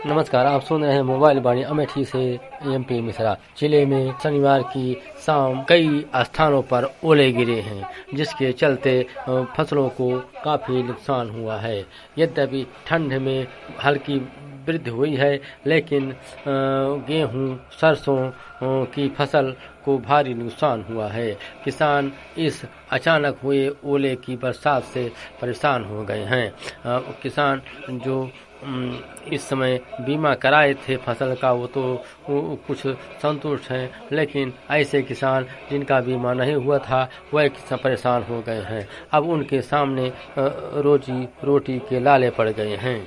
नमस्कार, आप सुन रहे हैं मोबाइल वाणी अमेठी से। एमपी मिश्रा जिले में शनिवार की शाम कई स्थानों पर ओले गिरे हैं, जिसके चलते फसलों को काफी नुकसान हुआ है। यद्यपि ठंड में हल्की वृद्धि हुई है, लेकिन गेहूं, सरसों की फसल को भारी नुकसान हुआ है। किसान इस अचानक हुए ओले की बरसात से परेशान हो गए हैं। किसान जो इस समय बीमा कराए थे फसल का, वो कुछ संतुष्ट हैं, लेकिन ऐसे किसान जिनका बीमा नहीं हुआ था वह किसान परेशान हो गए हैं। अब उनके सामने रोजी रोटी के लाले पड़ गए हैं।